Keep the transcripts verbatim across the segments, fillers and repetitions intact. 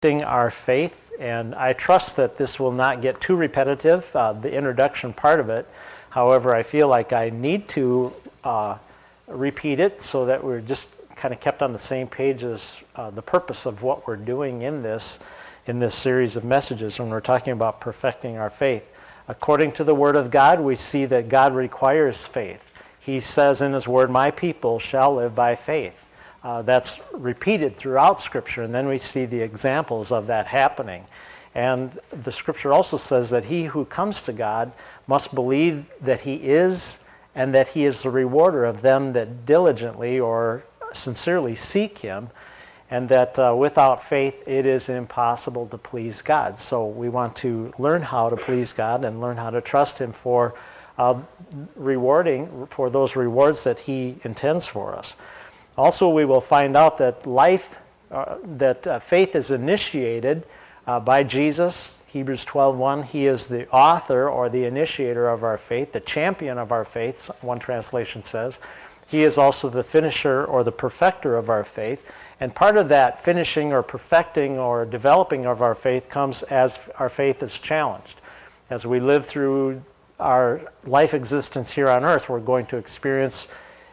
Our faith, and I trust that this will not get too repetitive, uh, the introduction part of it. However, I feel like I need to uh, repeat it so that we're just kind of kept on the same page as uh, the purpose of what we're doing in this in this series of messages when we're talking about perfecting our faith. According to the Word of God, we see that God requires faith. He says in His Word, "My people shall live by faith." Uh, that's repeated throughout Scripture, and then we see the examples of that happening. And the Scripture also says that he who comes to God must believe that He is, and that He is the rewarder of them that diligently or sincerely seek Him, and that uh, without faith it is impossible to please God. So we want to learn how to please God and learn how to trust Him for uh, rewarding, for those rewards that He intends for us. Also, we will find out that life, uh, that uh, faith is initiated uh, by Jesus. Hebrews twelve one, He is the author or the initiator of our faith, the champion of our faith, one translation says. He is also the finisher or the perfecter of our faith. And part of that finishing or perfecting or developing of our faith comes as our faith is challenged. As we live through our life existence here on earth, we're going to experience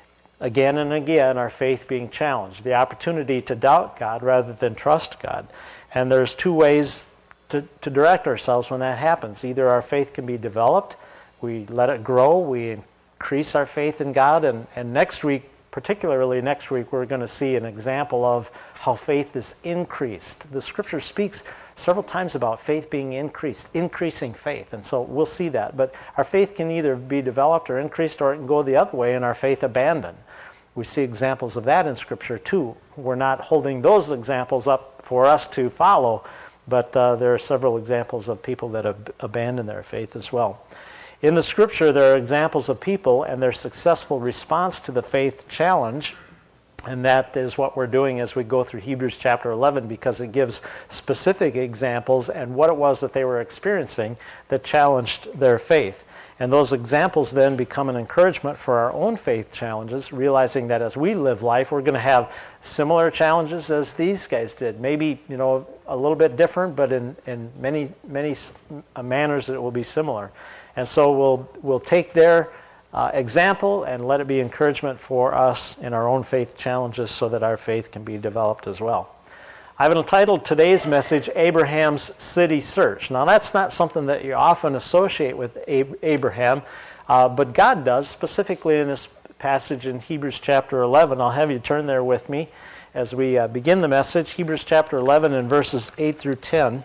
again and again our faith being challenged, the opportunity to doubt God rather than trust God. And there's two ways to, to direct ourselves when that happens. Either our faith can be developed, we let it grow, we increase our faith in God, and, and next week, particularly next week, we're going to see an example of how faith is increased. The Scripture speaks several times about faith being increased, increasing faith, and so we'll see that. But our faith can either be developed or increased, or it can go the other way and our faith abandoned. We see examples of that in Scripture too. We're not holding those examples up for us to follow, but uh, there are several examples of people that have abandoned their faith as well. In the Scripture, there are examples of people and their successful response to the faith challenge, and that is what we're doing as we go through Hebrews chapter eleven, because it gives specific examples and what it was that they were experiencing that challenged their faith. And those examples then become an encouragement for our own faith challenges, realizing that as we live life, we're going to have similar challenges as these guys did. Maybe, you know, a little bit different, but in, in many, many manners it will be similar. And so we'll, we'll take their uh, example and let it be encouragement for us in our own faith challenges so that our faith can be developed as well. I've entitled today's message, Abraham's City Search. Now, that's not something that you often associate with Ab- Abraham, uh, but God does, specifically in this passage in Hebrews chapter eleven. I'll have you turn there with me as we uh, begin the message. Hebrews chapter eleven and verses eight through ten.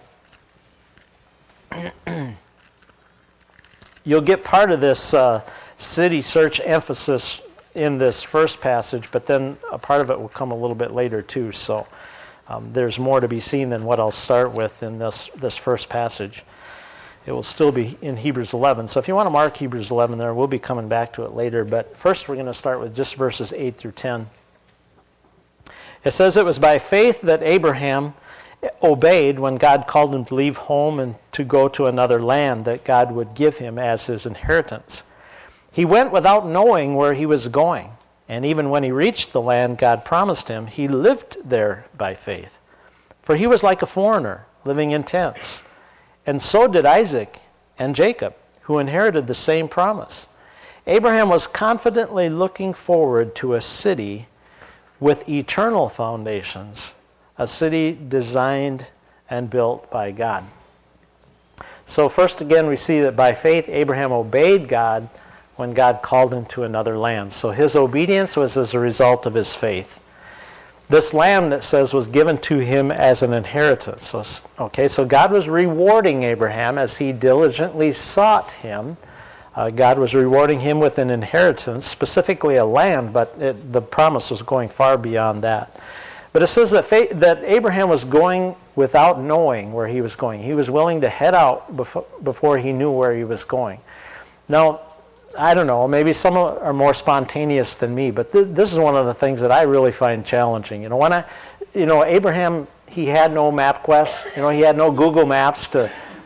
You'll get part of this uh, city search emphasis in this first passage, but then a part of it will come a little bit later too, so... Um, there's more to be seen than what I'll start with in this, this first passage. It will still be in Hebrews eleven. So if you want to mark Hebrews eleven there, we'll be coming back to it later. But first we're going to start with just verses eight through ten. It says, "It was by faith that Abraham obeyed when God called him to leave home and to go to another land that God would give him as his inheritance. He went without knowing where he was going. And even when he reached the land God promised him, he lived there by faith. For he was like a foreigner, living in tents. And so did Isaac and Jacob, who inherited the same promise. Abraham was confidently looking forward to a city with eternal foundations, a city designed and built by God." So first again, we see that by faith, Abraham obeyed God when God called him to another land. So his obedience was as a result of his faith. This land, it says, was given to him as an inheritance. So, okay, so God was rewarding Abraham as he diligently sought him. Uh, God was rewarding him with an inheritance, specifically a land, but it, the promise was going far beyond that. But it says that, faith, that Abraham was going without knowing where he was going. He was willing to head out before, before he knew where he was going. Now, I don't know, maybe some are more spontaneous than me, but th- this is one of the things that I really find challenging. You know, when I, you know, Abraham, he had no MapQuest, you know, he had no Google Maps to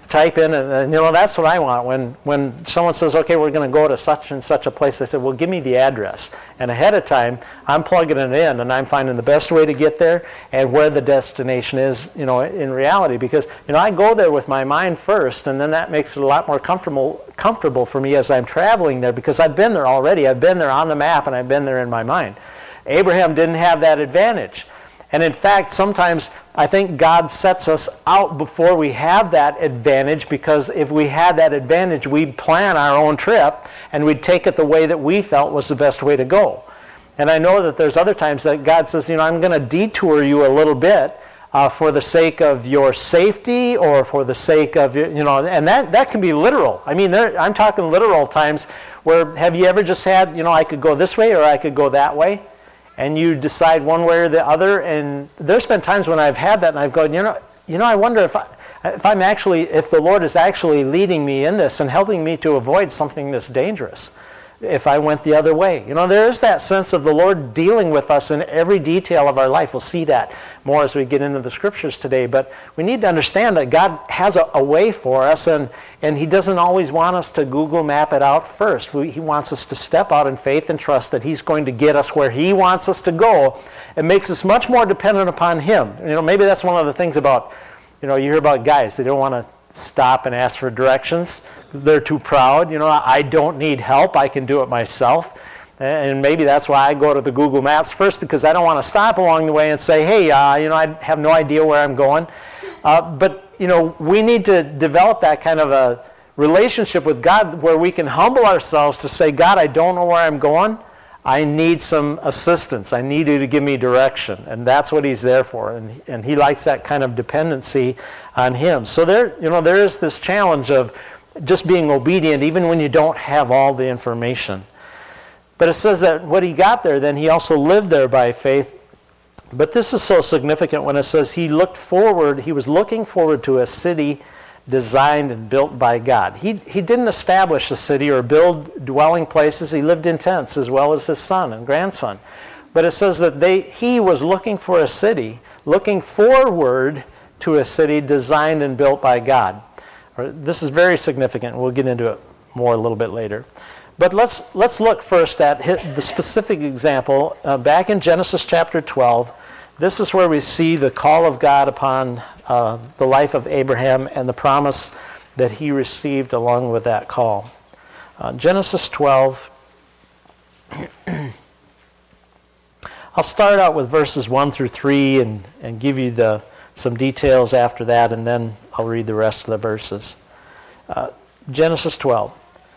type in, and, and you know, that's what I want. When when someone says, okay, we're going to go to such and such a place, I said, well, give me the address. And ahead of time, I'm plugging it in, and I'm finding the best way to get there and where the destination is, you know, in reality. Because, you know, I go there with my mind first, and then that makes it a lot more comfortable comfortable for me as I'm traveling there, because I've been there already. I've been there on the map, and I've been there in my mind. Abraham didn't have that advantage. And in fact, sometimes I think God sets us out before we have that advantage, because if we had that advantage, we'd plan our own trip and we'd take it the way that we felt was the best way to go. And I know that there's other times that God says, you know, I'm going to detour you a little bit uh, for the sake of your safety, or for the sake of, you know, and that, that can be literal. I mean, there, I'm talking literal times where, have you ever just had, you know, I could go this way or I could go that way? And you decide one way or the other. And there's been times when I've had that, and I've gone, you know, you know, I wonder if I, if I'm actually, if the Lord is actually leading me in this and helping me to avoid something that's dangerous, if I went the other way. You know, there is that sense of the Lord dealing with us in every detail of our life. We'll see that more as we get into the scriptures today. But we need to understand that God has a, a way for us, and, and He doesn't always want us to Google map it out first. We, he wants us to step out in faith and trust that He's going to get us where He wants us to go. It makes us much more dependent upon Him. You know, maybe that's one of the things about, you know, you hear about guys, they don't want to stop and ask for directions. They're too proud. You know, I don't need help. I can do it myself. And maybe that's why I go to the Google Maps first, because I don't want to stop along the way and say, hey, uh, you know, I have no idea where I'm going. Uh, but, you know, we need to develop that kind of a relationship with God where we can humble ourselves to say, God, I don't know where I'm going. I need some assistance. I need you to give me direction. And that's what He's there for. And, and He likes that kind of dependency on Him. So there, you know, there is this challenge of just being obedient even when you don't have all the information. But it says that when he got there, then he also lived there by faith. But this is so significant when it says he looked forward, he was looking forward to a city designed and built by God. He, he didn't establish a city or build dwelling places. He lived in tents as well as his son and grandson. But it says that they, he was looking for a city, looking forward to a city designed and built by God. This is very significant. We'll get into it more a little bit later. But let's, let's look first at the specific example. Uh, back in Genesis chapter twelve, this is where we see the call of God upon uh, the life of Abraham and the promise that he received along with that call. Uh, Genesis twelve, I'll start out with verses one through three and, and give you the some details after that, and then I'll read the rest of the verses. Uh, Genesis twelve.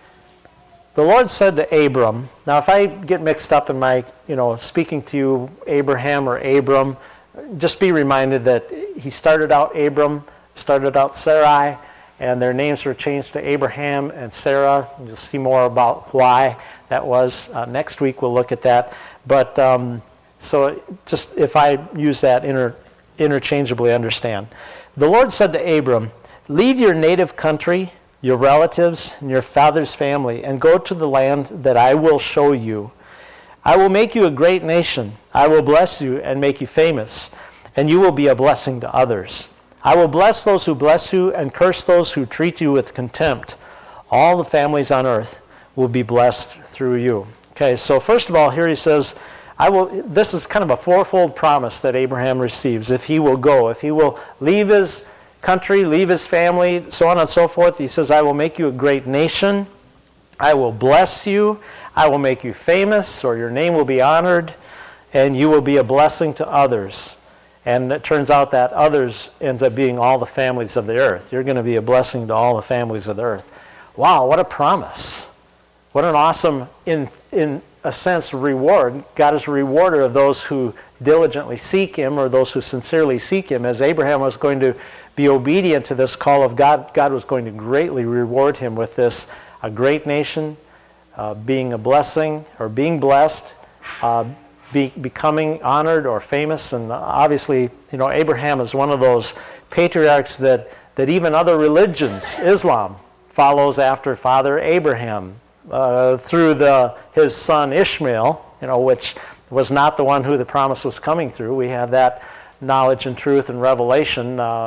The Lord said to Abram, now if I get mixed up in my, you know, speaking to you, Abraham or Abram, just be reminded that he started out Abram, started out Sarai, and their names were changed to Abraham and Sarah. You'll see more about why that was. Uh, next week we'll look at that. But um, so just if I use that inter, interchangeably, understand. The Lord said to Abram, leave your native country, your relatives, and your father's family, and go to the land that I will show you. I will make you a great nation. I will bless you and make you famous, and you will be a blessing to others. I will bless those who bless you and curse those who treat you with contempt. All the families on earth will be blessed through you. Okay, so first of all, here he says, I will. This is kind of a fourfold promise that Abraham receives. If he will go, if he will leave his country, leave his family, so on and so forth. He says, I will make you a great nation. I will bless you. I will make you famous, or your name will be honored, and you will be a blessing to others. And it turns out that others ends up being all the families of the earth. You're going to be a blessing to all the families of the earth. Wow, what a promise. What an awesome, in, in a sense, reward. God is a rewarder of those who diligently seek Him, or those who sincerely seek Him. As Abraham was going to be obedient to this call of God, God was going to greatly reward him with this, a great nation, uh, being a blessing, or being blessed, uh, be, becoming honored or famous. And obviously, you know, Abraham is one of those patriarchs that, that even other religions, Islam, follows after Father Abraham uh, through the his son Ishmael, you know, which was not the one who the promise was coming through. We have that knowledge and truth and revelation uh,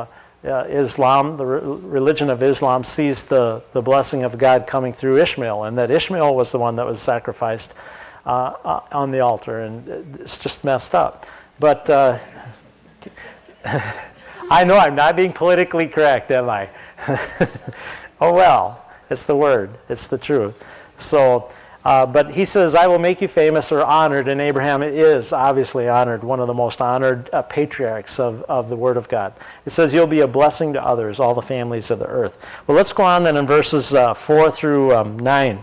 uh, Islam, the re religion of Islam, sees the, the blessing of God coming through Ishmael, and that Ishmael was the one that was sacrificed uh, uh, on the altar, and it's just messed up. But uh, I know I'm not being politically correct, am I? Oh well, it's the word, it's the truth. So, uh, but he says, I will make you famous or honored, and Abraham is obviously honored, one of the most honored uh, patriarchs of, of the Word of God. It says, you'll be a blessing to others, all the families of the earth. Well, let's go on then in verses uh, four through um, nine.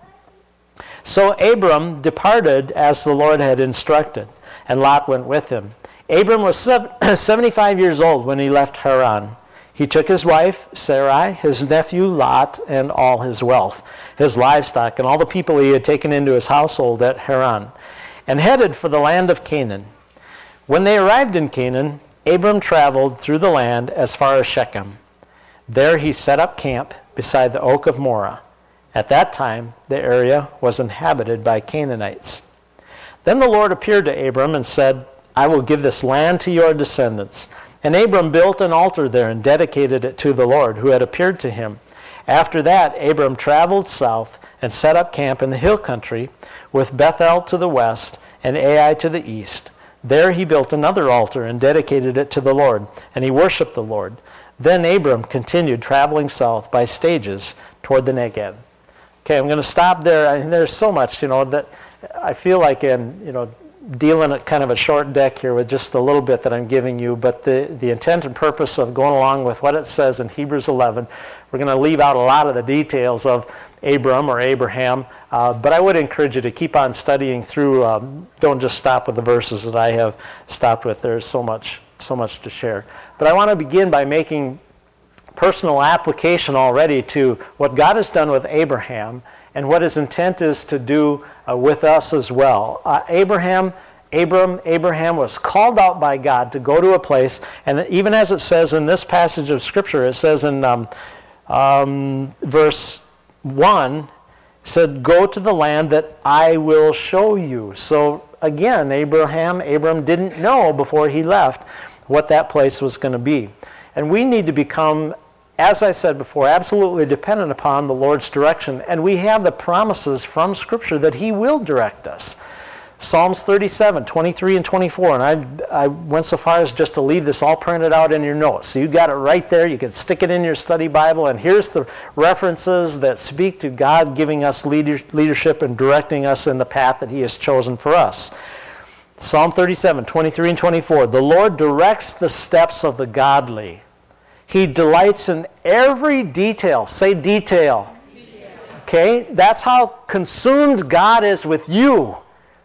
So Abram departed as the Lord had instructed, and Lot went with him. Abram was seventy-five years old when he left Haran. He took his wife, Sarai, his nephew Lot, and all his wealth, his livestock, and all the people he had taken into his household at Haran, and headed for the land of Canaan. When they arrived in Canaan, Abram traveled through the land as far as Shechem. There he set up camp beside the oak of Moreh. At that time, the area was inhabited by Canaanites. Then the Lord appeared to Abram and said, I will give this land to your descendants. And Abram built an altar there and dedicated it to the Lord, who had appeared to him. After that, Abram traveled south and set up camp in the hill country, with Bethel to the west and Ai to the east. There he built another altar and dedicated it to the Lord, and he worshipped the Lord. Then Abram continued traveling south by stages toward the Negev. Okay, I'm going to stop there. I mean, there's so much, you know, that I feel like in, you know, dealing at kind of a short deck here with just a little bit that I'm giving you, but the, the intent and purpose of going along with what it says in Hebrews eleven, we're going to leave out a lot of the details of Abram or Abraham, uh, but I would encourage you to keep on studying through. Um, don't just stop with the verses that I have stopped with. There's so much, so much to share. But I want to begin by making personal application already to what God has done with Abraham and what his intent is to do uh, with us as well. Uh, Abraham, Abram, Abraham was called out by God to go to a place, and even as it says in this passage of Scripture, it says in um, um, verse one, it said, go to the land that I will show you. So again, Abraham, Abram didn't know before he left what that place was going to be. And we need to become, as I said before, absolutely dependent upon the Lord's direction. And we have the promises from Scripture that he will direct us. Psalms thirty-seven, twenty-three and twenty-four. And I, I went so far as just to leave this all printed out in your notes. So you got it right there. You can stick it in your study Bible. And here's the references that speak to God giving us leader, leadership and directing us in the path that he has chosen for us. Psalm thirty-seven, twenty-three and twenty-four. The Lord directs the steps of the godly. He delights in every detail. Say detail. Detail. Okay? That's how consumed God is with you.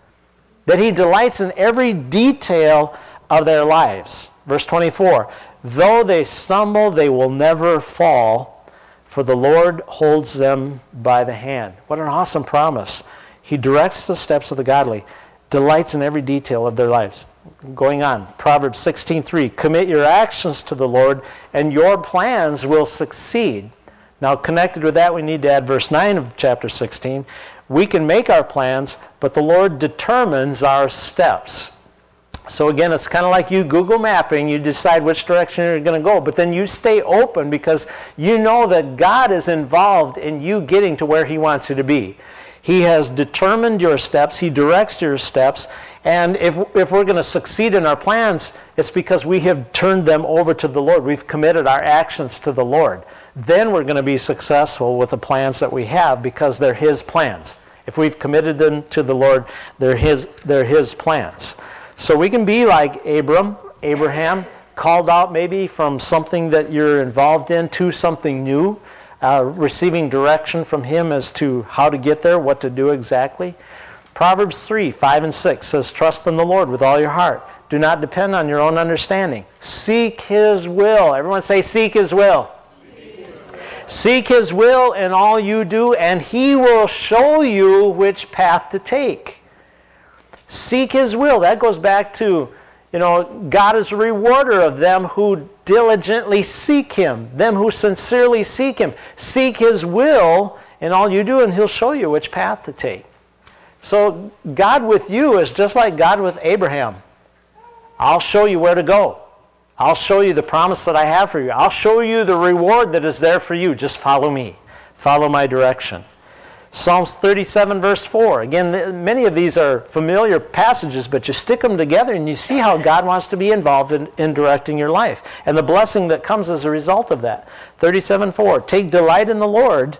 That he delights in every detail of their lives. Verse twenty-four. Though they stumble, they will never fall, for the Lord holds them by the hand. What an awesome promise. He directs the steps of the godly. Delights in every detail of their lives. Going on, Proverbs sixteen three, commit your actions to the Lord, and your plans will succeed. Now, connected with that, we need to add verse nine of chapter sixteen. We can make our plans, but the Lord determines our steps. So again, it's kind of like you Google mapping. You decide which direction you're going to go, but then you stay open because you know that God is involved in you getting to where he wants you to be. He has determined your steps. He directs your steps. And if, if we're going to succeed in our plans, it's because we have turned them over to the Lord. We've committed our actions to the Lord. Then we're going to be successful with the plans that we have because they're his plans. If we've committed them to the Lord, they're his, they're his plans. So we can be like Abram, Abraham, called out maybe from something that you're involved in to something new. Uh, receiving direction from him as to how to get there, what to do exactly. Proverbs three, five and six says, trust in the Lord with all your heart. Do not depend on your own understanding. Seek his will. Everyone say, seek his will. Seek his will, seek his will in all you do, and he will show you which path to take. Seek his will. That goes back to, you know, God is a rewarder of them who diligently seek him, them who sincerely seek him. Seek his will in all you do, and he'll show you which path to take. So God with you is just like God with Abraham. I'll show you where to go. I'll show you the promise that I have for you. I'll show you the reward that is there for you. Just follow me. Follow my direction. Psalms thirty-seven, verse four. Again, many of these are familiar passages, but you stick them together and you see how God wants to be involved in, in directing your life and the blessing that comes as a result of that. thirty-seven four. Take delight in the Lord,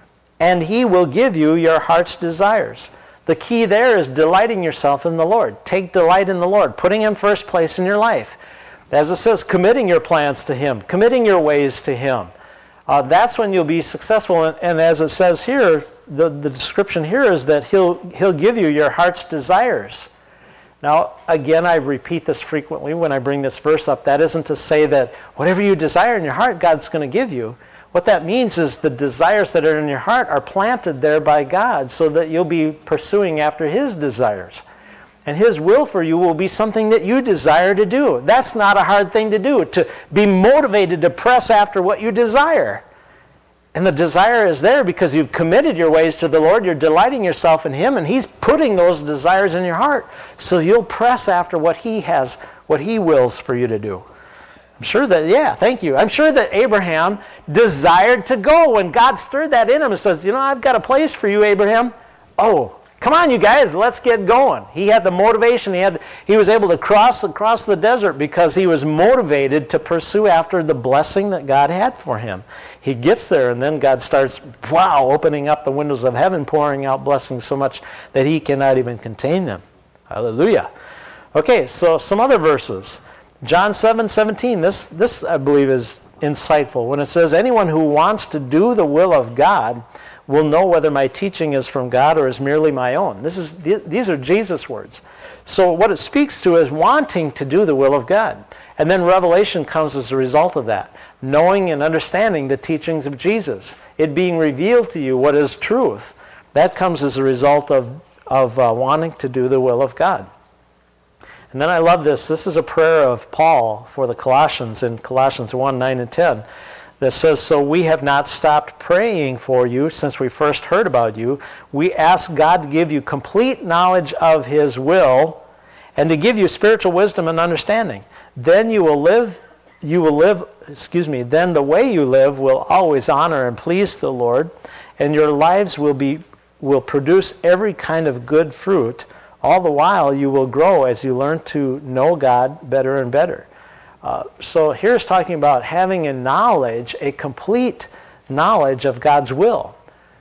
and He will give you your heart's desires. The key there is delighting yourself in the Lord. Take delight in the Lord, putting Him first place in your life. As it says, committing your plans to Him, committing your ways to Him. Uh, that's when you'll be successful. And, and as it says here, the, the description here is that he'll, he'll give you your heart's desires. Now, again, I repeat this frequently when I bring this verse up. That isn't to say that whatever you desire in your heart, God's going to give you. What that means is the desires that are in your heart are planted there by God so that you'll be pursuing after His desires. And His will for you will be something that you desire to do. That's not a hard thing to do, to be motivated to press after what you desire. And the desire is there because you've committed your ways to the Lord. You're delighting yourself in Him, and He's putting those desires in your heart. So you'll press after what He has, what He wills for you to do. I'm sure that, yeah, thank you. I'm sure that Abraham desired to go when God stirred that in him and says, you know, I've got a place for you, Abraham. Oh, come on, you guys, let's get going. He had the motivation. He had, he was able to cross across the desert because he was motivated to pursue after the blessing that God had for him. He gets there, and then God starts, wow, opening up the windows of heaven, pouring out blessings so much that he cannot even contain them. Hallelujah. Okay, so some other verses. John seven seventeen, this, this I believe is insightful. When it says, anyone who wants to do the will of God will know whether my teaching is from God or is merely my own. This is, these are Jesus' words. So what it speaks to is wanting to do the will of God. And then revelation comes as a result of that. Knowing and understanding the teachings of Jesus. It being revealed to you what is truth. That comes as a result of, of uh, wanting to do the will of God. And then I love this. This is a prayer of Paul for the Colossians in Colossians one, nine and ten. That says, so we have not stopped praying for you since we first heard about you. We ask God to give you complete knowledge of His will and to give you spiritual wisdom and understanding. Then you will live, you will live, excuse me, then the way you live will always honor and please the Lord, and your lives will be will produce every kind of good fruit. All the while you will grow as you learn to know God better and better. Uh, so here's talking about having a knowledge, a complete knowledge of God's will.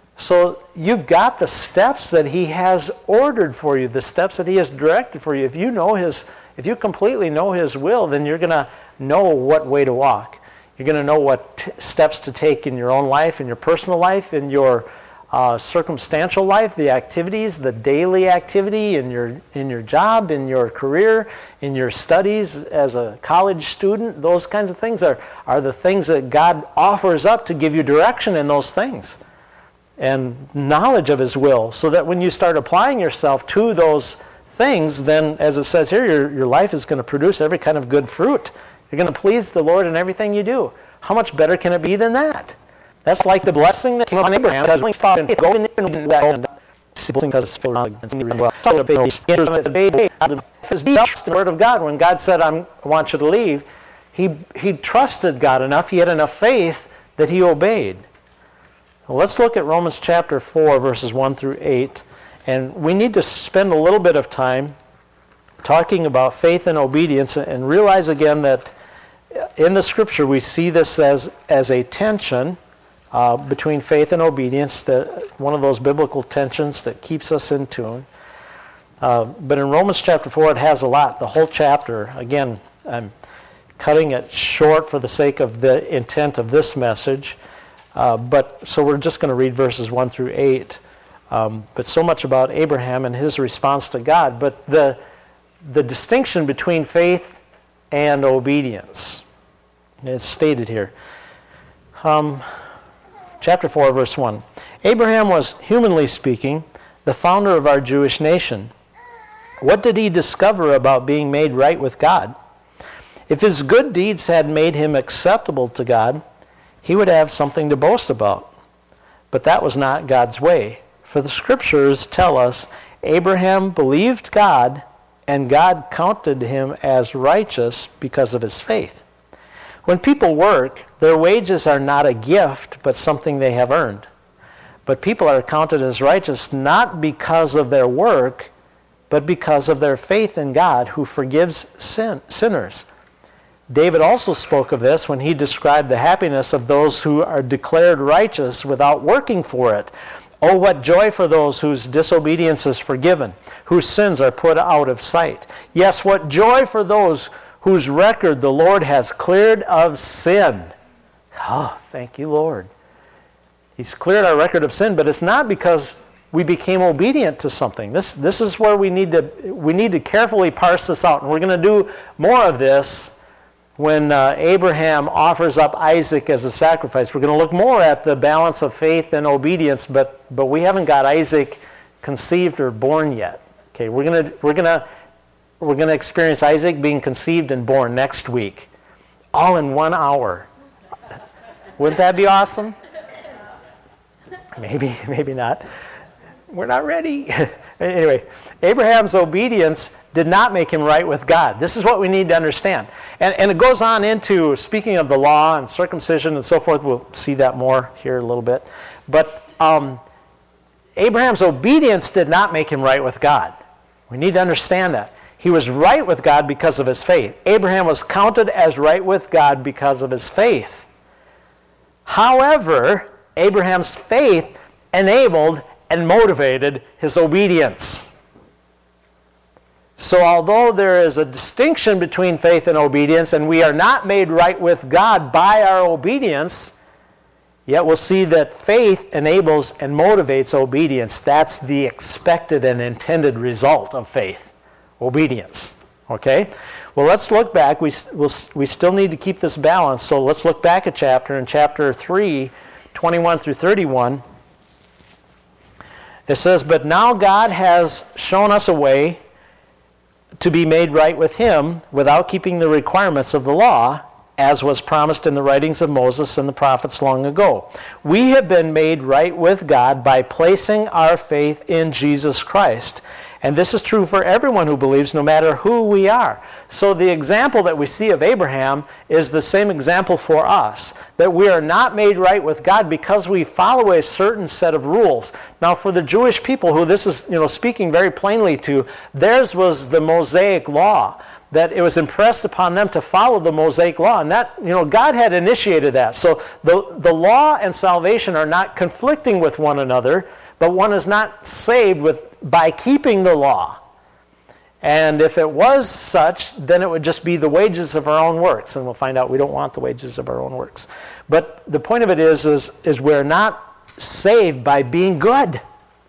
So you've got the steps that He has ordered for you, the steps that He has directed for you. If you know His, if you completely know His will, then you're going to know what way to walk. You're going to know what t- steps to take in your own life, in your personal life, in your Uh, circumstantial life, the activities, the daily activity in your in your job, in your career, in your studies as a college student. Those kinds of things are, are the things that God offers up to give you direction in those things and knowledge of His will, so that when you start applying yourself to those things, then as it says here, your, your life is going to produce every kind of good fruit. You're going to please the Lord in everything you do. How much better can it be than that? That's like the blessing that came on Abraham because he thought in faith, going in that and because the word of God. When God said, I'm, I want you to leave, he he trusted God enough, he had enough faith that he obeyed. Well, let's look at Romans chapter four, verses one through eight. And we need to spend a little bit of time talking about faith and obedience and realize again that in the Scripture we see this as, as a tension Uh, between faith and obedience, that one of those biblical tensions that keeps us in tune. Uh, but in Romans chapter four, it has a lot. The whole chapter, again, I'm cutting it short for the sake of the intent of this message. Uh, but so we're just going to read verses one through eight. Um, but so much about Abraham and his response to God. But the the distinction between faith and obedience is stated here. Um, Chapter four, verse one. Abraham was, humanly speaking, the founder of our Jewish nation. What did he discover about being made right with God? If his good deeds had made him acceptable to God, he would have something to boast about. But that was not God's way. For the Scriptures tell us, Abraham believed God, and God counted him as righteous because of his faith. When people work, their wages are not a gift, but something they have earned. But people are counted as righteous not because of their work, but because of their faith in God who forgives sin, sinners. David also spoke of this when he described the happiness of those who are declared righteous without working for it. Oh, what joy for those whose disobedience is forgiven, whose sins are put out of sight. Yes, what joy for those whose record the Lord has cleared of sin. Oh, thank you, Lord. He's cleared our record of sin, but it's not because we became obedient to something. This, this is where we need to we need to carefully parse this out. And we're going to do more of this when uh, Abraham offers up Isaac as a sacrifice. We're going to look more at the balance of faith and obedience, but but we haven't got Isaac conceived or born yet. Okay, we're going to we're going to we're going to experience Isaac being conceived and born next week, all in one hour. Wouldn't that be awesome? Maybe, maybe not. We're not ready. Anyway, Abraham's obedience did not make him right with God. This is what we need to understand. And, and it goes on into, speaking of the law and circumcision and so forth, we'll see that more here a little bit. But um, Abraham's obedience did not make him right with God. We need to understand that. He was right with God because of his faith. Abraham was counted as right with God because of his faith. However, Abraham's faith enabled and motivated his obedience. So although there is a distinction between faith and obedience, and we are not made right with God by our obedience, yet we'll see that faith enables and motivates obedience. That's the expected and intended result of faith, obedience. Okay? Well, let's look back. We, we'll, we still need to keep this balance, so let's look back a chapter. In chapter three, twenty-one through thirty-one, it says, "But now God has shown us a way to be made right with him without keeping the requirements of the law, as was promised in the writings of Moses and the prophets long ago. We have been made right with God by placing our faith in Jesus Christ. And this is true for everyone who believes, no matter who we are." So the example that we see of Abraham is the same example for us, that we are not made right with God because we follow a certain set of rules. Now, for the Jewish people, who this is, you know, speaking very plainly to, theirs was the Mosaic law, that it was impressed upon them to follow the Mosaic law, and that, you know, God had initiated that. So the, the law and salvation are not conflicting with one another, but one is not saved with by keeping the law. And if it was such, then it would just be the wages of our own works, and we'll find out we don't want the wages of our own works. But the point of it is, is, is we're not saved by being good.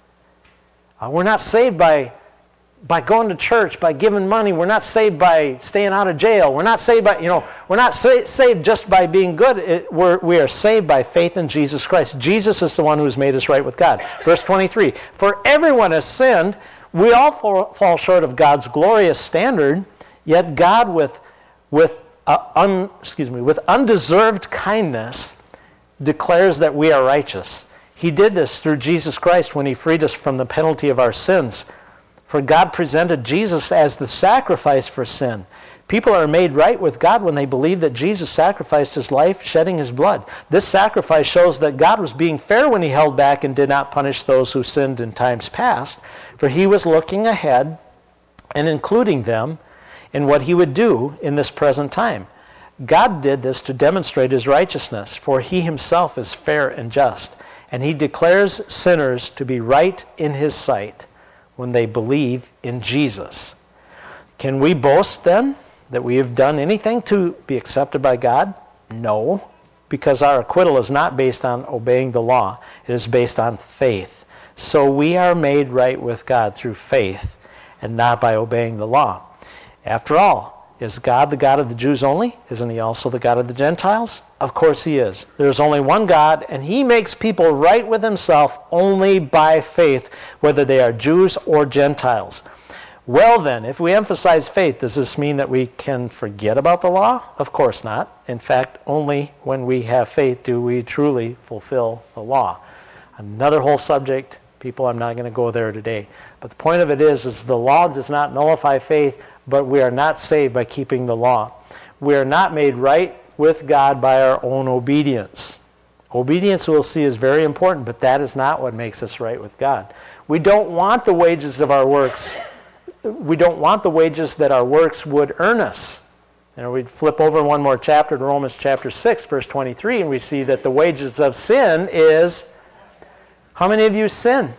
Uh, we're not saved by by going to church, by giving money. We're not saved by staying out of jail. We're not saved by, you know, we're not sa- saved just by being good. It, we're, we are saved by faith in Jesus Christ. Jesus is the one who has made us right with God. Verse twenty-three, "For everyone has sinned. We all fall, fall short of God's glorious standard, yet God with, with, uh, un, excuse me, with undeserved kindness declares that we are righteous. He did this through Jesus Christ when he freed us from the penalty of our sins. For God presented Jesus as the sacrifice for sin. People are made right with God when they believe that Jesus sacrificed his life, shedding his blood. This sacrifice shows that God was being fair when he held back and did not punish those who sinned in times past, for he was looking ahead and including them in what he would do in this present time. God did this to demonstrate his righteousness, for he himself is fair and just, and he declares sinners to be right in his sight when they believe in Jesus." Can we boast then that we have done anything to be accepted by God? No, because our acquittal is not based on obeying the law. It is based on faith. So we are made right with God through faith and not by obeying the law. After all, is God the God of the Jews only? Isn't he also the God of the Gentiles? Of course he is. There's only one God, and he makes people right with himself only by faith, whether they are Jews or Gentiles. Well then, if we emphasize faith, does this mean that we can forget about the law? Of course not. In fact, only when we have faith do we truly fulfill the law. Another whole subject. People, I'm not going to go there today. But the point of it is, is the law does not nullify faith, but we are not saved by keeping the law. We are not made right with God by our own obedience. Obedience, we'll see, is very important, but that is not what makes us right with God. We don't want the wages of our works. We don't want the wages that our works would earn us. And we flip over one more chapter to Romans chapter six, verse twenty-three, and we see that the wages of sin is, how many of you sin?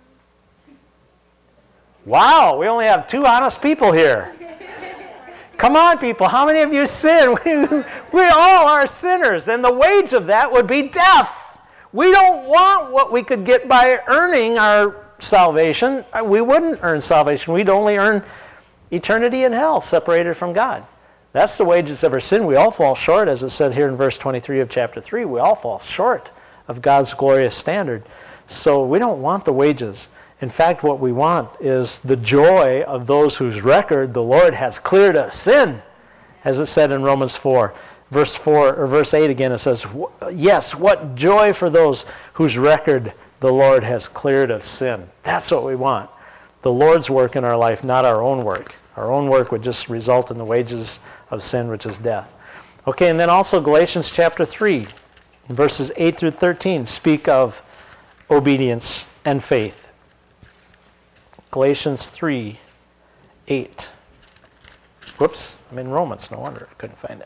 Wow, we only have two honest people here. Come on, people, how many of you sin? We, we all are sinners, and the wage of that would be death. We don't want what we could get by earning our salvation. We wouldn't earn salvation. We'd only earn eternity in hell, separated from God. That's the wages of our sin. We all fall short, as it said here in verse twenty-three of chapter three. We all fall short of God's glorious standard. So we don't want the wages. In fact, what we want is the joy of those whose record the Lord has cleared of sin, as it said in Romans four. Verse four or verse eight again, it says, yes, what joy for those whose record the Lord has cleared of sin. That's what we want. The Lord's work in our life, not our own work. Our own work would just result in the wages of sin, which is death. Okay, and then also Galatians chapter three, verses eight through thirteen, speak of obedience and faith. Galatians three, eight. Whoops, I'm in Romans, no wonder I couldn't find it.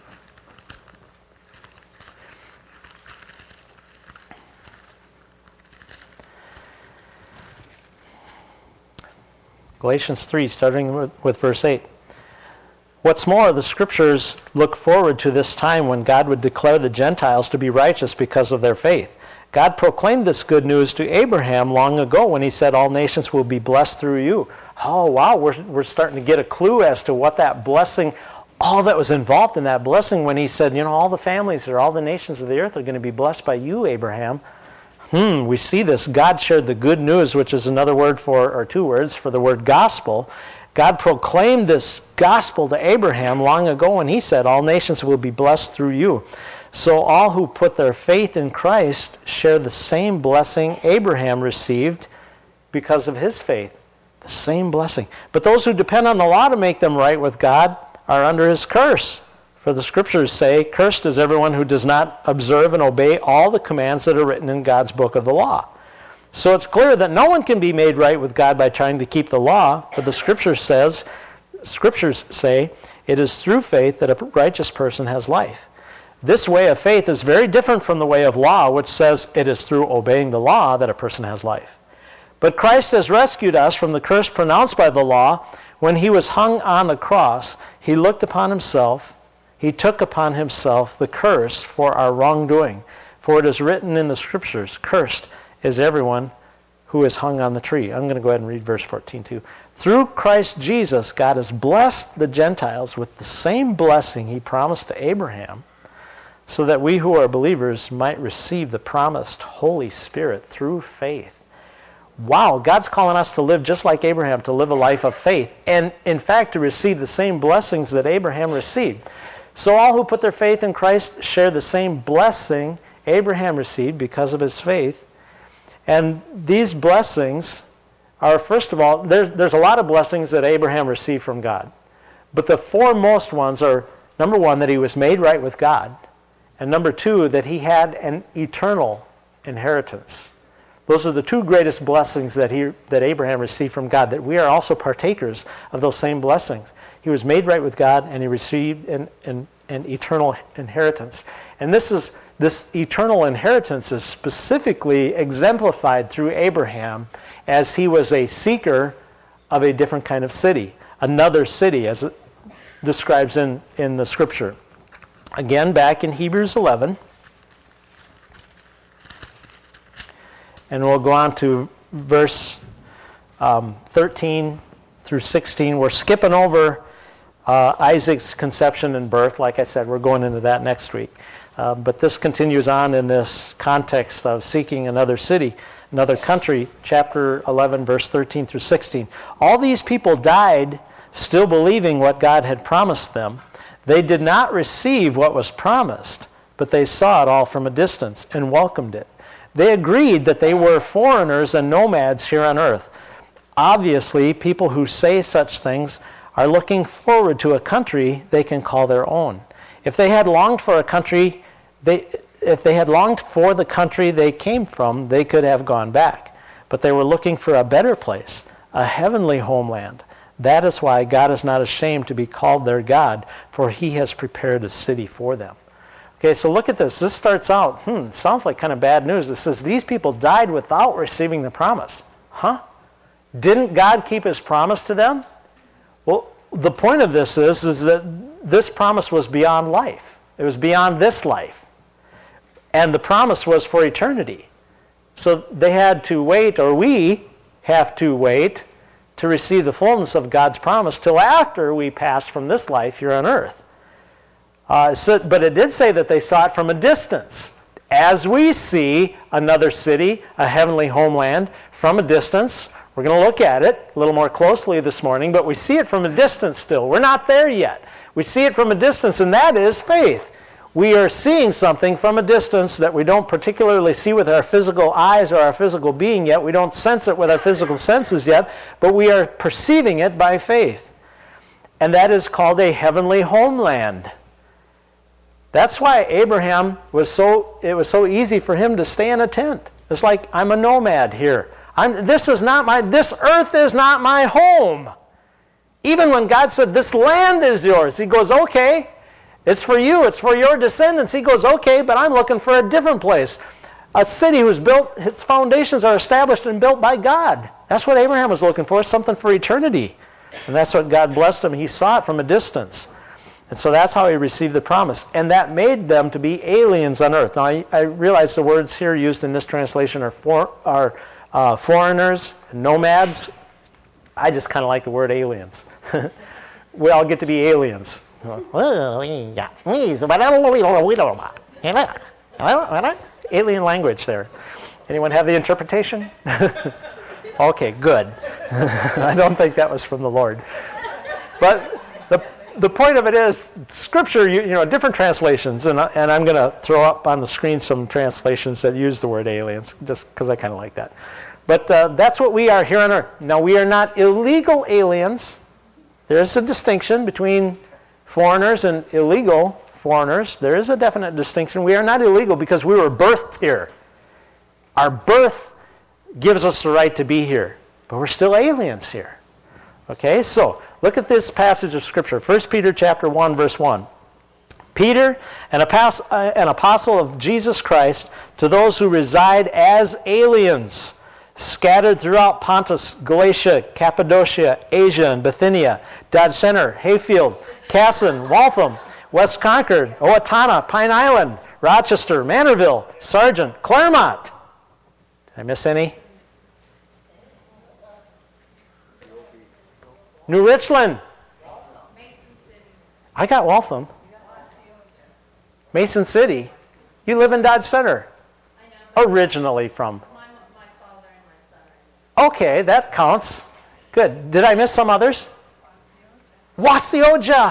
Galatians three, starting with, with verse eight. What's more, the Scriptures look forward to this time when God would declare the Gentiles to be righteous because of their faith. God proclaimed this good news to Abraham long ago when he said, all nations will be blessed through you. Oh, wow, we're, we're starting to get a clue as to what that blessing, all that was involved in that blessing when he said, you know, all the families or all the nations of the earth are going to be blessed by you, Abraham. Hmm, we see this. God shared the good news, which is another word for, or two words for the word gospel. God proclaimed this gospel to Abraham long ago when he said, all nations will be blessed through you. So all who put their faith in Christ share the same blessing Abraham received because of his faith. The same blessing. But those who depend on the law to make them right with God are under his curse. For the Scriptures say, cursed is everyone who does not observe and obey all the commands that are written in God's book of the law. So it's clear that no one can be made right with God by trying to keep the law, for the Scripture says, Scriptures say, it is through faith that a righteous person has life. This way of faith is very different from the way of law, which says it is through obeying the law that a person has life. But Christ has rescued us from the curse pronounced by the law. When he was hung on the cross, he looked upon himself, he took upon himself the curse for our wrongdoing. For it is written in the Scriptures, cursed is everyone who is hung on the tree. I'm going to go ahead and read verse fourteen too. Through Christ Jesus, God has blessed the Gentiles with the same blessing he promised to Abraham, so that we who are believers might receive the promised Holy Spirit through faith. Wow, God's calling us to live just like Abraham, to live a life of faith, and in fact to receive the same blessings that Abraham received. So all who put their faith in Christ share the same blessing Abraham received because of his faith. And these blessings are, first of all, there's, there's a lot of blessings that Abraham received from God. But the foremost ones are, number one, that he was made right with God. And number two, that he had an eternal inheritance. Those are the two greatest blessings that he that Abraham received from God, that we are also partakers of those same blessings. He was made right with God, and he received an, an, an eternal inheritance. And this is this eternal inheritance is specifically exemplified through Abraham as he was a seeker of a different kind of city, another city, as it describes in, in the Scripture. Again, back in Hebrews eleven. And we'll go on to verse um, thirteen through sixteen. We're skipping over uh, Isaac's conception and birth. Like I said, we're going into that next week. Uh, but this continues on in this context of seeking another city, another country. Chapter eleven, verse thirteen through sixteen. All these people died still believing what God had promised them. They did not receive what was promised, but they saw it all from a distance and welcomed it. They agreed that they were foreigners and nomads here on earth. Obviously, people who say such things are looking forward to a country they can call their own. If they had longed for a country, they, if they had longed for the country they came from, they could have gone back. But they were looking for a better place, a heavenly homeland. That is why God is not ashamed to be called their God, for he has prepared a city for them. Okay, so look at this. This starts out, hmm, sounds like kind of bad news. It says, these people died without receiving the promise. Huh? Didn't God keep his promise to them? Well, the point of this is, is that this promise was beyond life. It was beyond this life. And the promise was for eternity. So they had to wait, or we have to wait, to receive the fullness of God's promise till after we pass from this life here on earth. Uh, so, but it did say that they saw it from a distance. As we see another city, a heavenly homeland, from a distance, we're going to look at it a little more closely this morning, but we see it from a distance still. We're not there yet. We see it from a distance, and that is faith. We are seeing something from a distance that we don't particularly see with our physical eyes or our physical being yet. We don't sense it with our physical senses yet, but we are perceiving it by faith. And that is called a heavenly homeland. That's why Abraham was so, it was so easy for him to stay in a tent. It's like, I'm a nomad here. I'm, this is not my, this earth is not my home. Even when God said, this land is yours, he goes, okay, it's for you, it's for your descendants. He goes, okay, but I'm looking for a different place. A city whose built, its foundations are established and built by God. That's what Abraham was looking for, something for eternity. And that's what God blessed him. He saw it from a distance. And so that's how he received the promise. And that made them to be aliens on earth. Now, I, I realize the words here used in this translation are, for, are uh, foreigners, nomads. I just kind of like the word aliens. We all get to be aliens. Alien language there. Anyone have the interpretation? Okay, good. I don't think that was from the Lord. But the the point of it is, Scripture, you, you know, different translations, and, I, and I'm going to throw up on the screen some translations that use the word aliens, just because I kind of like that. But uh, that's what we are here on earth. Now, we are not illegal aliens. There's a distinction between foreigners and illegal foreigners. There is a definite distinction. We are not illegal because we were birthed here. Our birth gives us the right to be here, but we're still aliens here. Okay, so look at this passage of Scripture. First Peter chapter one, verse one. Peter, an apostle, an apostle of Jesus Christ, to those who reside as aliens, scattered throughout Pontus, Galatia, Cappadocia, Asia, and Bithynia, Dodge Center, Hayfield, Casson, Waltham, West Concord, Owatonna, Pine Island, Rochester, Manorville, Sargent, Claremont. Did I miss any? New Richland. I got Waltham. Mason City. You live in Dodge Center. Originally from. Okay, that counts. Good. Did I miss some others? Waseoja.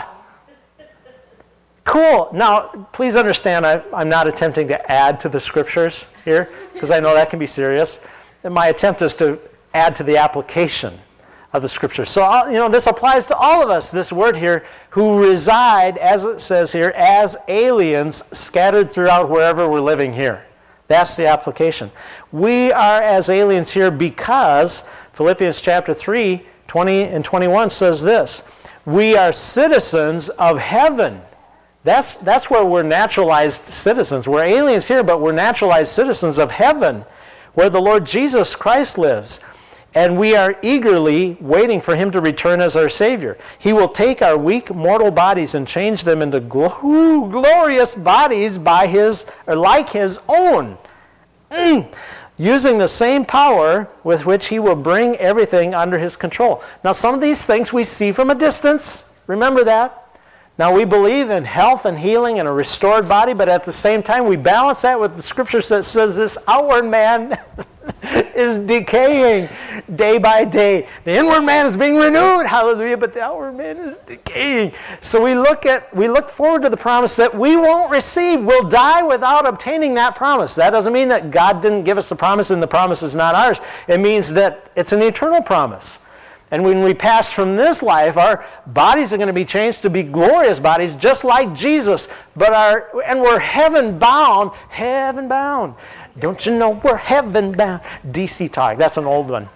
Cool. Now, please understand, I, I'm not attempting to add to the Scriptures here, because I know that can be serious. And my attempt is to add to the application of the Scripture. So, you know, this applies to all of us, this word here, who reside, as it says here, as aliens scattered throughout wherever we're living here. That's the application. We are as aliens here because Philippians chapter three, twenty and twenty-one says this. We are citizens of heaven. That's, that's where we're naturalized citizens. We're aliens here, but we're naturalized citizens of heaven, where the Lord Jesus Christ lives. And we are eagerly waiting for him to return as our Savior. He will take our weak mortal bodies and change them into gl- glorious bodies by his, or like his own, mm. using the same power with which he will bring everything under his control. Now, some of these things we see from a distance. Remember that. Now, we believe in health and healing and a restored body, but at the same time, we balance that with the Scriptures that says this outward man is decaying day by day. The inward man is being renewed, hallelujah, but the outward man is decaying. So we look at, we look forward to the promise that we won't receive. We'll die without obtaining that promise. That doesn't mean that God didn't give us the promise and the promise is not ours. It means that it's an eternal promise. And when we pass from this life, our bodies are going to be changed to be glorious bodies, just like Jesus. But our and we're heaven bound, heaven bound. Don't you know we're heaven bound? D C talk. That's an old one.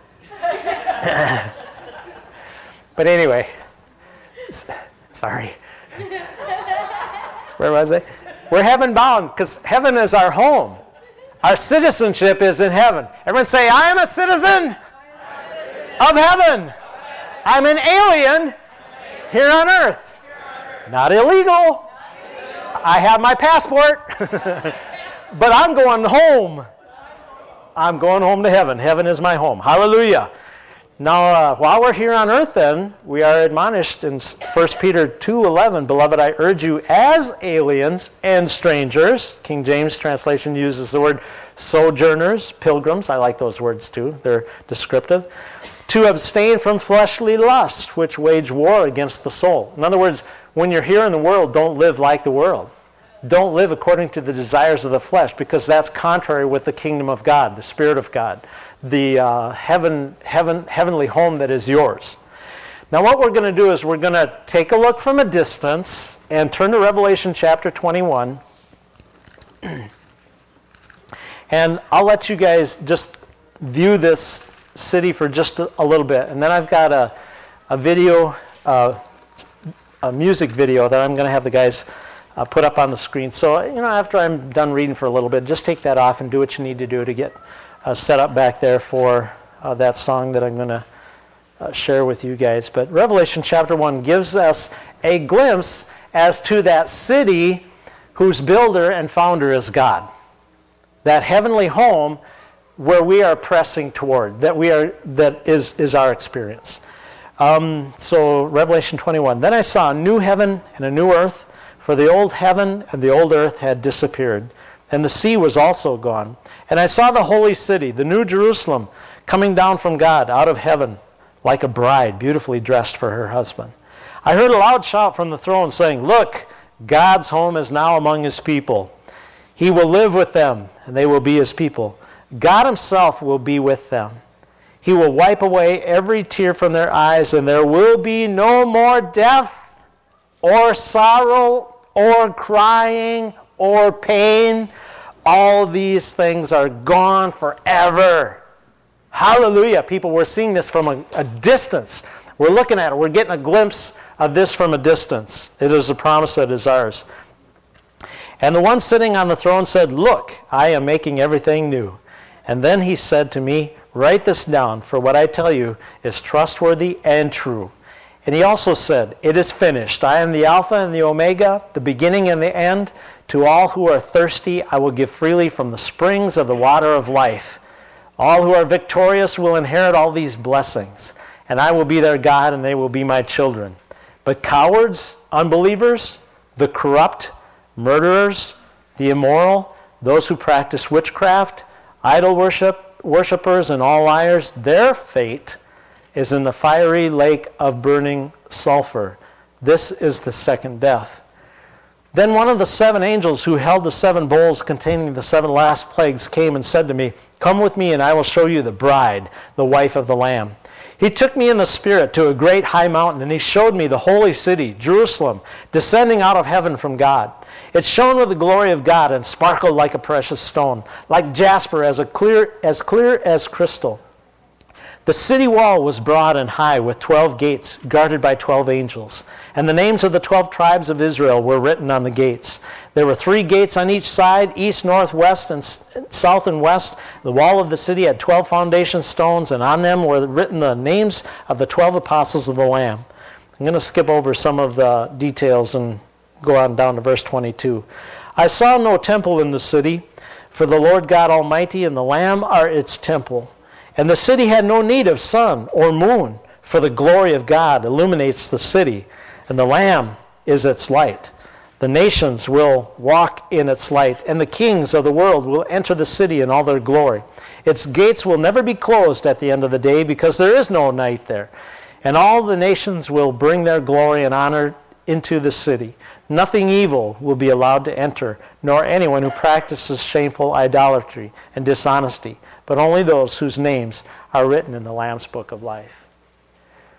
But anyway, sorry. Where was I? We're heaven bound because heaven is our home. Our citizenship is in heaven. Everyone say, I am a citizen of heaven. I'm an alien here on earth. Not illegal. I have my passport. But I'm going home. I'm going home to heaven. Heaven is my home. Hallelujah. Now, uh, while we're here on earth then, we are admonished in First Peter two eleven, Beloved, I urge you as aliens and strangers. King James translation uses the word sojourners, pilgrims. I like those words too. They're descriptive. To abstain from fleshly lusts, which wage war against the soul. In other words, when you're here in the world, don't live like the world. Don't live according to the desires of the flesh, because that's contrary with the kingdom of God, the Spirit of God, the uh, heaven, heaven, heavenly home that is yours. Now what we're going to do is we're going to take a look from a distance and turn to Revelation chapter twenty-one. And I'll let you guys just view this city for just a, a little bit. And then I've got a, a video, uh, a music video that I'm going to have the guys uh, put up on the screen. So, you know, after I'm done reading for a little bit, just take that off and do what you need to do to get uh, set up back there for uh, that song that I'm going to uh, share with you guys. But Revelation chapter one gives us a glimpse as to that city whose builder and founder is God. That heavenly home where we are pressing toward, that we are, that is, is our experience. Um, so Revelation twenty-one. Then I saw a new heaven and a new earth, for the old heaven and the old earth had disappeared, and the sea was also gone. And I saw the holy city, the new Jerusalem, coming down from God out of heaven, like a bride beautifully dressed for her husband. I heard a loud shout from the throne saying, Look, God's home is now among his people. He will live with them, and they will be his people. God himself will be with them. He will wipe away every tear from their eyes, and there will be no more death or sorrow or crying or pain. All these things are gone forever. Hallelujah. People, we're seeing this from a, a distance. We're looking at it. We're getting a glimpse of this from a distance. It is a promise that is ours. And the one sitting on the throne said, Look, I am making everything new. And then he said to me, Write this down, for what I tell you is trustworthy and true. And he also said, It is finished. I am the Alpha and the Omega, the beginning and the end. To all who are thirsty, I will give freely from the springs of the water of life. All who are victorious will inherit all these blessings, and I will be their God, and they will be my children. But cowards, unbelievers, the corrupt, murderers, the immoral, those who practice witchcraft, idol worship, worshippers, and all liars, their fate is in the fiery lake of burning sulfur. This is the second death. Then one of the seven angels who held the seven bowls containing the seven last plagues came and said to me, Come with me, and I will show you the bride, the wife of the Lamb. He took me in the Spirit to a great high mountain, and he showed me the holy city, Jerusalem, descending out of heaven from God. It shone with the glory of God and sparkled like a precious stone, like jasper, as a clear as clear as crystal. The city wall was broad and high, with twelve gates, guarded by twelve angels. And the names of the twelve tribes of Israel were written on the gates. There were three gates on each side, east, north, west, and south and west. The wall of the city had twelve foundation stones, and on them were written the names of the twelve apostles of the Lamb. I'm going to skip over some of the details and go on down to verse twenty-two. I saw no temple in the city, for the Lord God Almighty and the Lamb are its temple. And the city had no need of sun or moon, for the glory of God illuminates the city, and the Lamb is its light. The nations will walk in its light, and the kings of the world will enter the city in all their glory. Its gates will never be closed at the end of the day, because there is no night there. And all the nations will bring their glory and honor into the city. Nothing evil will be allowed to enter, nor anyone who practices shameful idolatry and dishonesty, but only those whose names are written in the Lamb's book of life.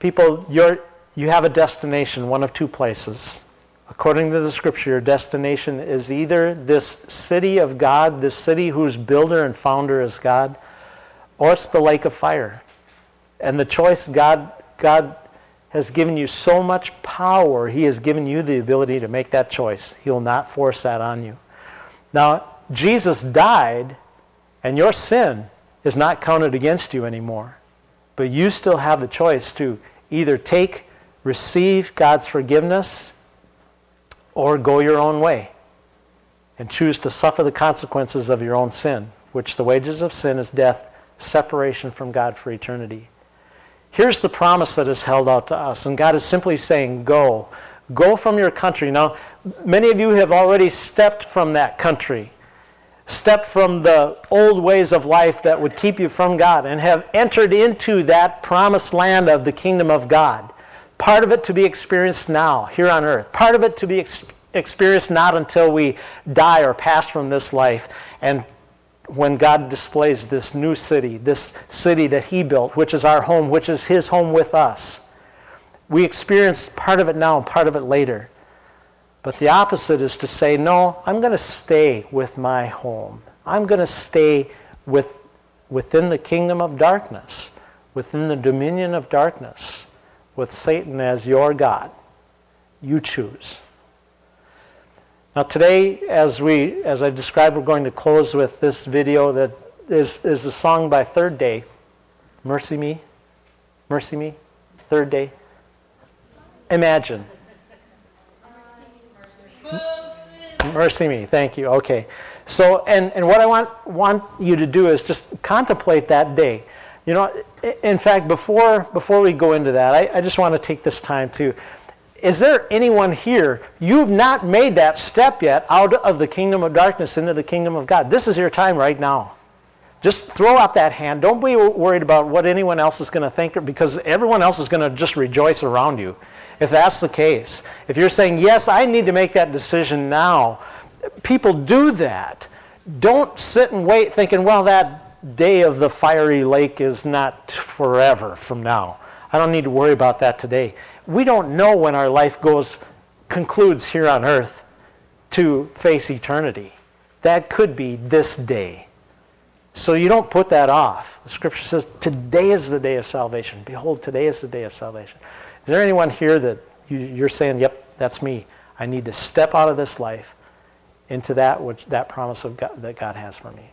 People, you're, you have a destination, one of two places. According to the scripture, your destination is either this city of God, this city whose builder and founder is God, or it's the lake of fire. And the choice, God, God has given you so much power, He has given you the ability to make that choice. He will not force that on you. Now, Jesus died, and your sin is not counted against you anymore. But you still have the choice to either take, receive God's forgiveness, or go your own way and choose to suffer the consequences of your own sin, which the wages of sin is death, separation from God for eternity. Here's the promise that is held out to us, and God is simply saying, go. Go from your country. Now, many of you have already stepped from that country, stepped from the old ways of life that would keep you from God, and have entered into that promised land of the kingdom of God. Part of it to be experienced now, here on earth. Part of it to be ex- experienced not until we die or pass from this life, and when God displays this new city, this city that He built, which is our home, which is His home with us. We experience part of it now and part of it later. But the opposite is to say, no, I'm going to stay with my home. I'm going to stay with, within the kingdom of darkness, within the dominion of darkness, with Satan as your God. You choose. Now today, as we, as I described, we're going to close with this video that is, is a song by Third Day. Mercy Me. Mercy Me. Third Day. Imagine. Mercy Me. Thank you. Okay. So, and, and what I want, want you to do is just contemplate that day. You know, in fact, before, before we go into that, I, I just want to take this time to, is there anyone here, you've not made that step yet out of the kingdom of darkness into the kingdom of God? This is your time right now. Just throw out that hand. Don't be worried about what anyone else is going to think, because everyone else is going to just rejoice around you. If that's the case, if you're saying, yes, I need to make that decision now, people do that. Don't sit and wait thinking, well, that day of the fiery lake is not forever from now. I don't need to worry about that today. We don't know when our life goes, concludes here on earth to face eternity. That could be this day. So you don't put that off. The scripture says, today is the day of salvation. Behold, today is the day of salvation. Is there anyone here that you, you're saying, yep, that's me. I need to step out of this life into that which that promise of God, that God has for me?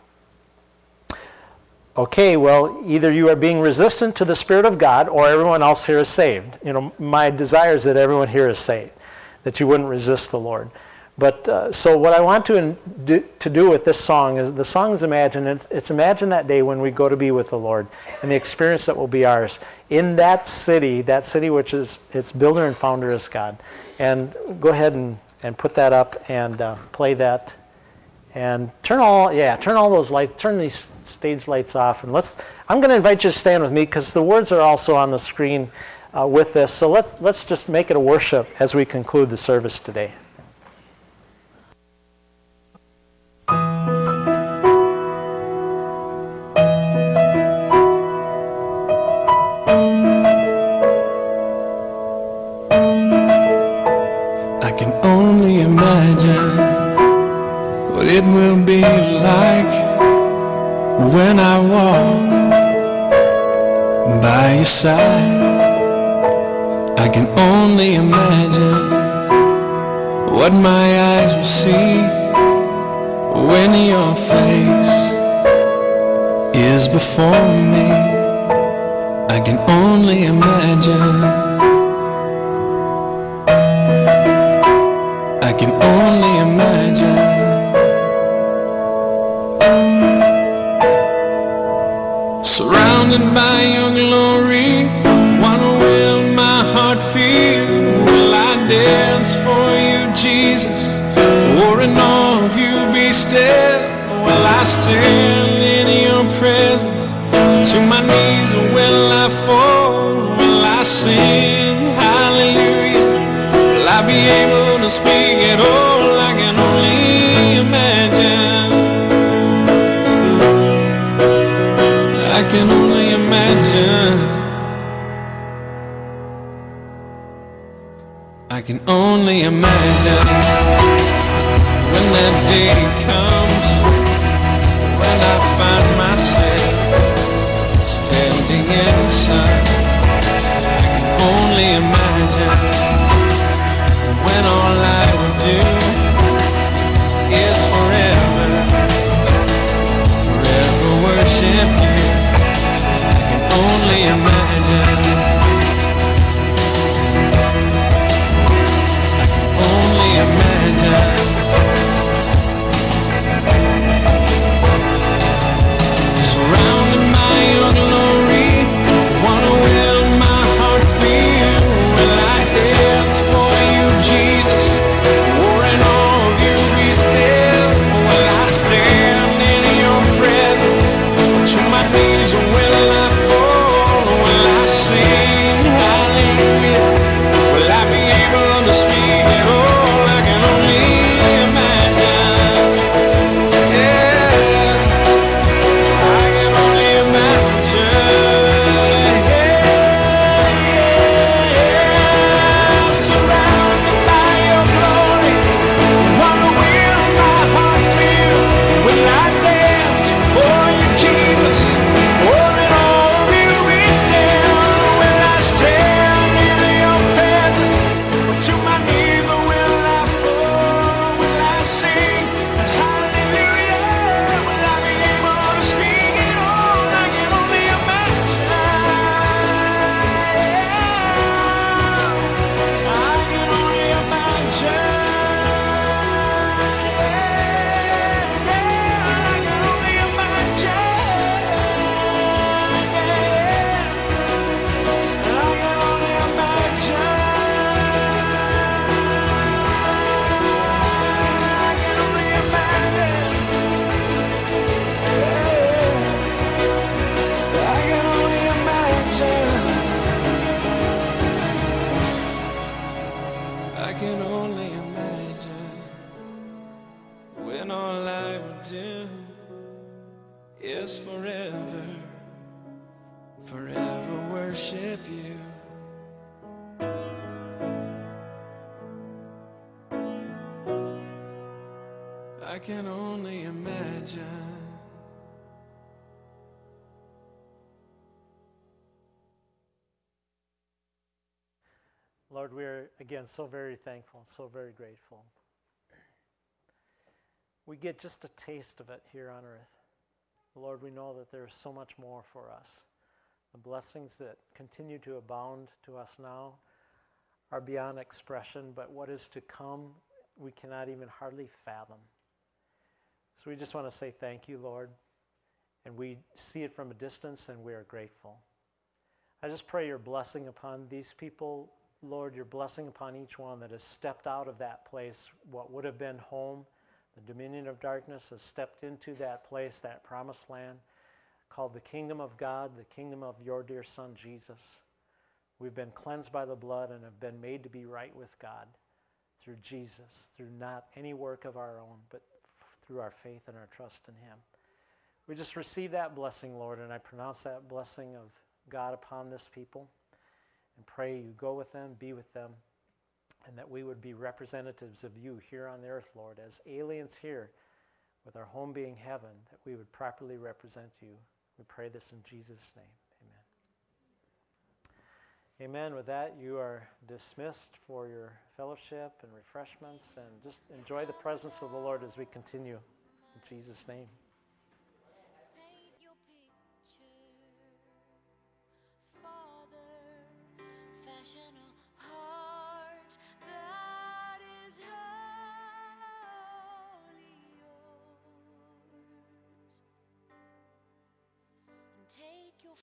Okay, well, either you are being resistant to the Spirit of God or everyone else here is saved. You know, my desire is that everyone here is saved, that you wouldn't resist the Lord. But uh, so what I want to do, to do with this song is, the song is Imagine. It's, it's imagine that day when we go to be with the Lord and the experience that will be ours in that city, that city which is its builder and founder is God. And go ahead and, and put that up and uh, play that. And turn all, yeah, turn all those lights, turn these stage lights off. And let's, I'm going to invite you to stand with me because the words are also on the screen uh, with this. So let, let's just make it a worship as we conclude the service today. I can only imagine what it will be like when I walk by your side. I can only imagine what my eyes will see when your face is before me. I can only imagine. I can only imagine. Surrounded by your glory, what will my heart feel? Will I dance for you, Jesus? Or in awe of you be still? Will I stand in your presence? To my knees or will I fall? Will I sing hallelujah? Will I be able to speak at all? I can only imagine. I can only imagine. can only imagine when that day comes, when I find myself standing inside. I can only imagine when all I would do is forever, forever worship you. I can only imagine. Only imagine. Surrounded by your glory, wanna will my heart feel. Will I dance for you, Jesus? Or in all of you be still? Will I stand in your presence? To my knees or will I fall? Will I sing hallelujah? Will I be able to speak at all? I can only imagine. Yeah, I can only imagine. Yeah, yeah. Surrounded by your glory, wonder will my heart feel? Will I dance for you, Jesus? Or in all of you be still? Will I stand in your presence? To my knees or will I fall? Will I sing hallelujah? Will I be able to speak it all? I can only imagine. I can only imagine. I can only imagine. I can only imagine. I can only imagine when all I would do is forever, forever worship you. I can only imagine. Lord, we are, again, so very thankful, so very grateful. We get just a taste of it here on earth. Lord, we know that there is so much more for us. The blessings that continue to abound to us now are beyond expression, but what is to come, we cannot even hardly fathom. So we just want to say thank you, Lord, and we see it from a distance, and we are grateful. I just pray your blessing upon these people, Lord, your blessing upon each one that has stepped out of that place, what would have been home. The dominion of darkness has stepped into that place, that promised land, called the kingdom of God, the kingdom of your dear Son, Jesus. We've been cleansed by the blood and have been made to be right with God through Jesus, through not any work of our own, but through our faith and our trust in him. We just receive that blessing, Lord, and I pronounce that blessing of God upon this people and pray you go with them, be with them, and that we would be representatives of you here on the earth, Lord, as aliens here with our home being heaven, that we would properly represent you. We pray this in Jesus' name. Amen. Amen. With that, you are dismissed for your fellowship and refreshments, and just enjoy the presence of the Lord as we continue. In Jesus' name. Paint your picture, Father, fashion a heart that is wholly yours, and take your